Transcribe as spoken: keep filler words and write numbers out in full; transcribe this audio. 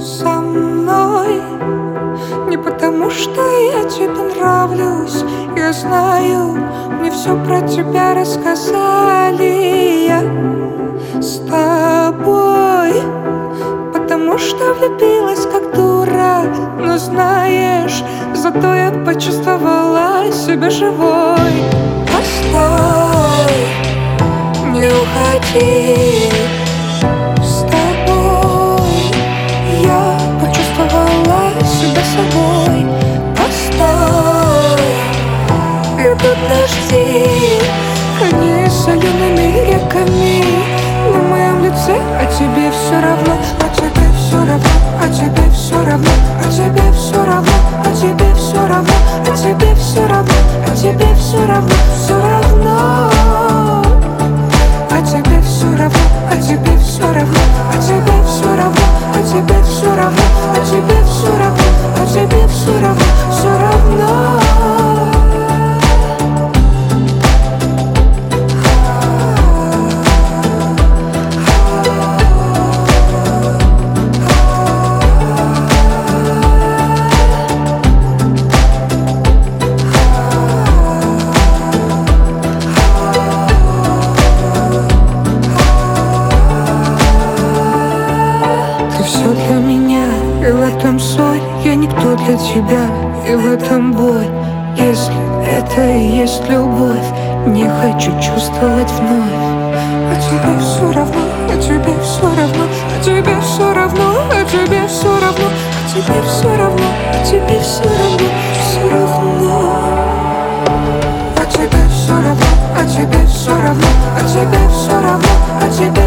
со мной. Не потому, что я тебе нравлюсь, я знаю, мне все про тебя рассказали. Я с тобой, потому что влюбилась как дура. Но знаешь, зато я почувствовала себя живой. Постой, не уходи. С тобой я почувствовала себя собой. Постой, идут дожди, они солеными реками на моем лице, а тебе все равно, а тебе все равно, а тебе все равно, а тебе все равно, а тебе все равно, а тебе все равно, а тебе все равно, все равно. А тебе все равно, а тебе все равно, а тебе все равно, а тебе все равно, а тебе все равно, а тебе все равно, все равно. Все для меня, и в этом соль. Я никто для тебя, и в этом боль. Если это и есть любовь, не хочу чувствовать вновь. А тебе все равно, а тебе все равно, а тебе все равно, а тебе все равно, а тебе все равно, а тебе все равно, все равно. А тебе все равно, а тебе все равно, а тебе все равно, а тебе